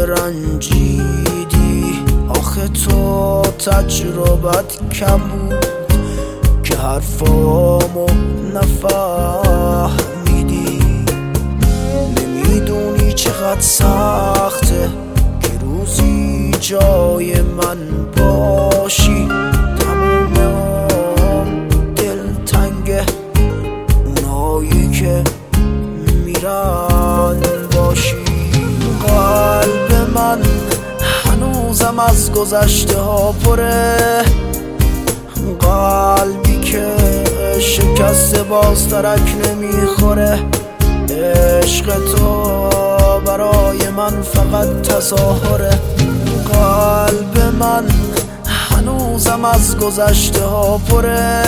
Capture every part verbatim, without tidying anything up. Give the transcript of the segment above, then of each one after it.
رنجیدی. آخه تو تجربت کم بود که حرفامو نفهمیدی. نمیدونی چقدر سخته که روزی جای من باشی. تموم دل تنگه اونایی که میرن باشی. قلب من هنوزم از گذشته ها پره، قلبی که شکسته باز ترک نمیخوره. عشق تو برای من فقط تظاهره. قلب من هنوزم از گذشته ها پره،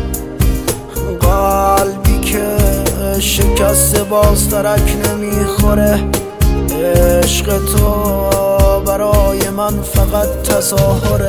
قلبی که شکسته باز ترک نمیخوره. عشق تو برای من فقط تظاهره.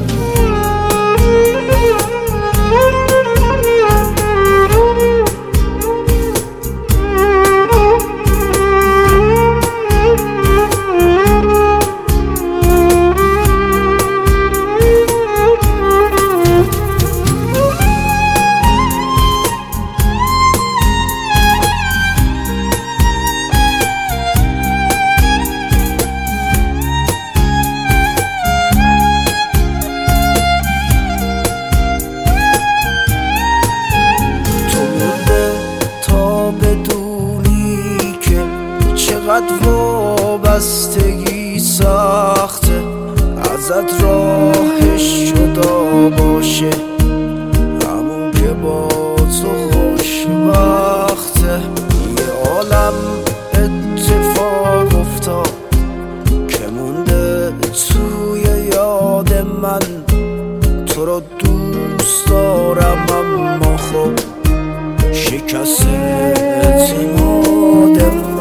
چقدر وابستگی سخته ازت راهش جدا باشه، همون که با تو خوشبخته. یه عالم اتفاق افتاد که مونده توی یاد من. تو رو دوست دارم اما خب شکست اعتماد من.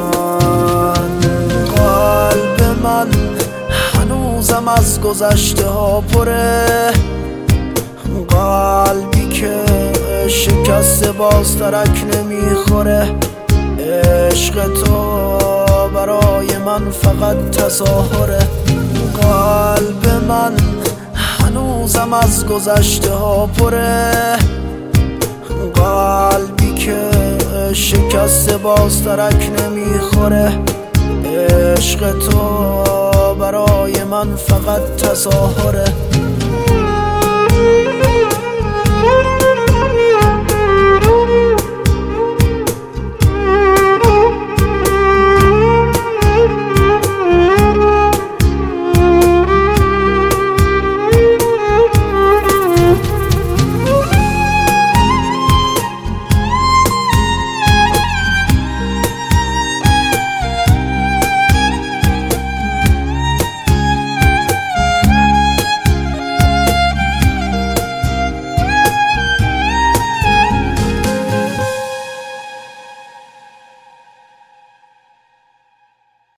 هنوزم از گذشته ها پره، قلبی که شکسته باز ترک نمیخوره. عشق تو برای من فقط تظاهره. قلب من هنوزم از گذشته ها پره، قلبی که شکسته باز ترک نمیخوره. عشق تو برای من فقط تظاهره.